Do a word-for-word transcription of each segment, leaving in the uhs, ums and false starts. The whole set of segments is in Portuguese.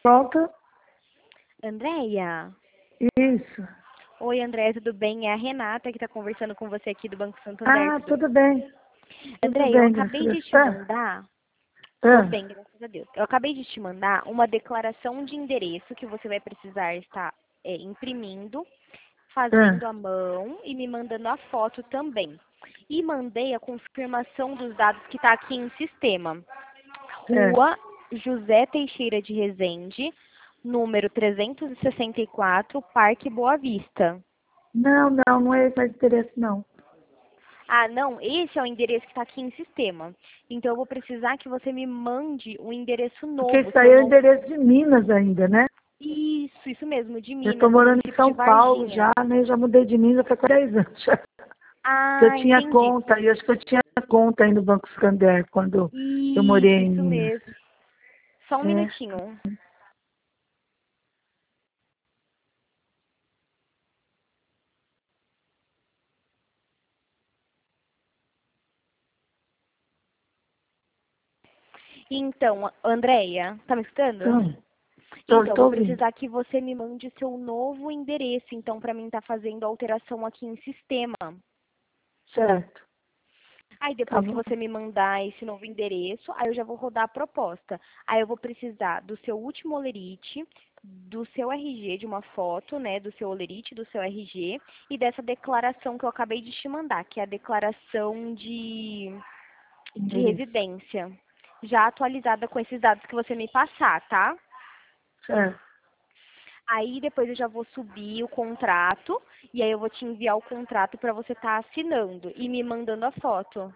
Pronto? Andréia? Isso. Oi, Andréia, tudo bem? É a Renata que está conversando com você aqui do Banco Santander. Ah, tudo bem. Tudo Andréia, eu bem, acabei graças a de Deus. te Tá? mandar... Tô Ah, bem, graças a Deus. Eu acabei de te mandar uma declaração de endereço que você vai precisar estar é, imprimindo, fazendo ah, à mão e me mandando a foto também. E mandei a confirmação dos dados que está aqui em sistema. certo. Rua José Teixeira de Resende, número trezentos e sessenta e quatro, Parque Boa Vista. Não, não, não é esse mais interesse, não. Ah, não, esse é o endereço que está aqui em sistema. Então eu vou precisar que você me mande um endereço Porque novo, isso aí seu é o novo. endereço de Minas ainda, né? Isso, isso mesmo, de Eu estou Minas, no morando em município de São Paulo Varginha. já, né? Já mudei de Minas faz dez anos já. Que eu Ah, tinha entendi. conta, e eu acho que eu tinha conta aí no Banco Santander quando eu morei Isso, em isso Minas. mesmo. Só um É. minutinho. Então, Andréia, tá me escutando? Então, estou Então, vou ouvindo. precisar que você me mande seu novo endereço, então, para mim estar fazendo a alteração aqui em sistema. Certo. Aí, Tá depois que bom. você me mandar esse novo endereço, aí eu já vou rodar a proposta. Aí eu vou precisar do seu último olerite, do seu R G, de uma foto, né, do seu olerite, do seu R G, e dessa declaração que eu acabei de te mandar, que é a declaração de, de Endereço. residência, já atualizada com esses dados que você me passar, tá? Certo. Aí depois eu já vou subir o contrato e aí eu vou te enviar o contrato para você estar assinando e me mandando a foto.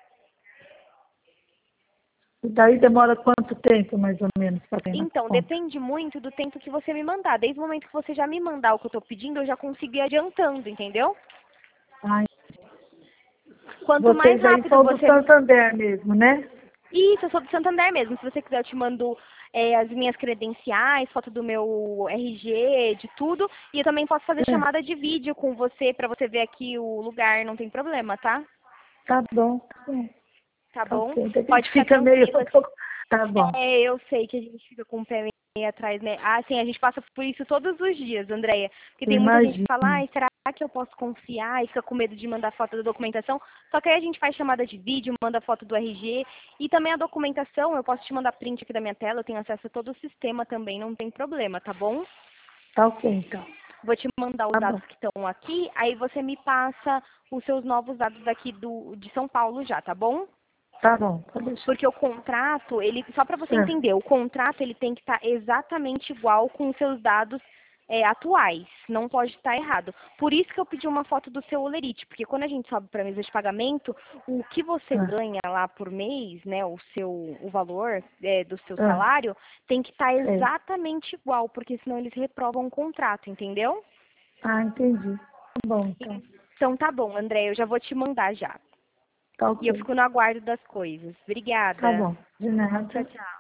E daí demora quanto tempo, mais ou menos, para ter na Então, conta? depende muito do tempo que você me mandar. Desde o momento que você já me mandar o que eu estou pedindo, eu já consigo ir adiantando, entendeu? Ai, Quanto mais vocês aí rápido são do você... Santander mesmo, né? Isso, eu sou do Santander mesmo. Se você quiser, eu te mando é, as minhas credenciais, foto do meu R G, de tudo. E eu também posso fazer É, chamada de vídeo com você, para você ver aqui o lugar, não tem problema, tá? tá bom, tá bom. Tá Tá bom? ok. Daí a Pode gente ficar fica meio um tranquila. pouco. Tá bom. É, eu sei que a gente fica com o pé meio atrás, né? Ah, sim, a gente passa por isso todos os dias, Andréia. Porque Eu tem muita gente que imagino. fala, ai, será que eu posso confiar? E fica com medo de mandar foto da documentação. Só que aí a gente faz chamada de vídeo, manda foto do R G. E também a documentação, eu posso te mandar print aqui da minha tela, eu tenho acesso a todo o sistema também, não tem problema, tá bom? Tá ok, então. Vou te mandar os Tá bom. dados que estão aqui, aí você me passa os seus novos dados daqui do, de São Paulo já, tá bom? Tá bom, pode deixar. Porque o contrato, ele, só para você É. entender, o contrato ele tem que estar exatamente igual com os seus dados é, atuais. Não pode estar errado. Por isso que eu pedi uma foto do seu olerite, porque quando a gente sobe para a mesa de pagamento, o que você É. ganha lá por mês, né, o seu o valor é, do seu É. salário, tem que estar Sei. exatamente igual, porque senão eles reprovam o contrato, entendeu? Ah, entendi. Tá bom, então. Então tá bom, André, eu já vou te mandar já. Tá E eu ok. fico no aguardo das coisas. Tá Obrigada. bom. De nada. Tchau, tchau.